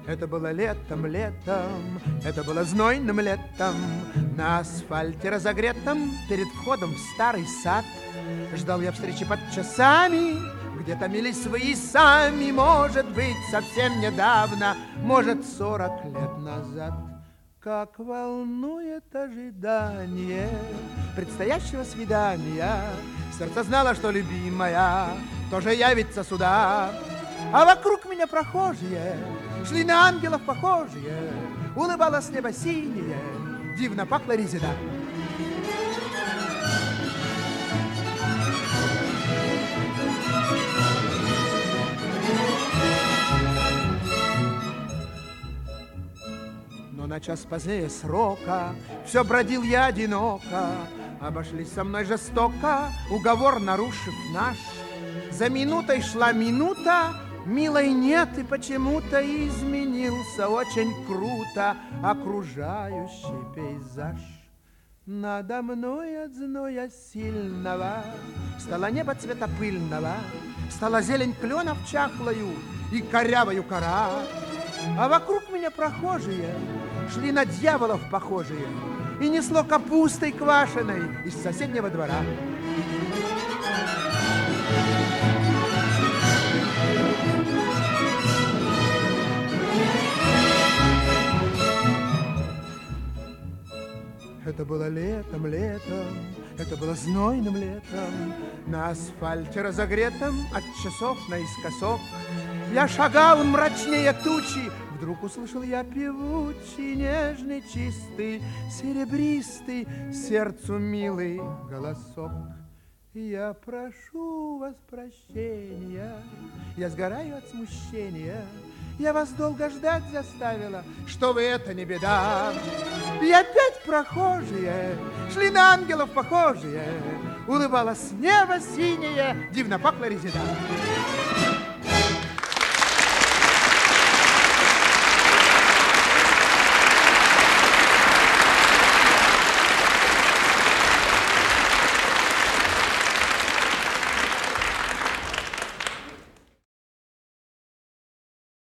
Это было летом, это было знойным летом. На асфальте разогретом перед входом в старый сад ждал я встречи под часами, где томились свои сами, может быть, совсем недавно, может, 40 лет назад. Как волнует ожидание предстоящего свидания. Сердце знало, что любимая тоже явится сюда. А вокруг меня прохожие шли на ангелов похожие. Улыбалось небо синее, дивно пахло резида. Но на час позднее срока все бродил я одиноко. Обошлись со мной жестоко, уговор нарушив наш. За минутой шла минута, милой нет, и почему-то изменился очень круто окружающий пейзаж. Надо мной от зноя сильного стало небо цвета пыльного, стала зелень кленов чахлою и корявою кора. А вокруг меня прохожие шли на дьяволов похожие, и несло капустой квашеной из соседнего двора. Это было летом, это было знойным летом. На асфальте разогретом от часов наискосок я шагал мрачнее тучи. Вдруг услышал я певучий, нежный, чистый, серебристый, сердцу милый голосок. Я прошу вас прощения, я сгораю от смущения. Я вас долго ждать заставила, что вы, это не беда. И опять прохожие шли на ангелов похожие. Улыбалось небо синее, дивно пахло резида.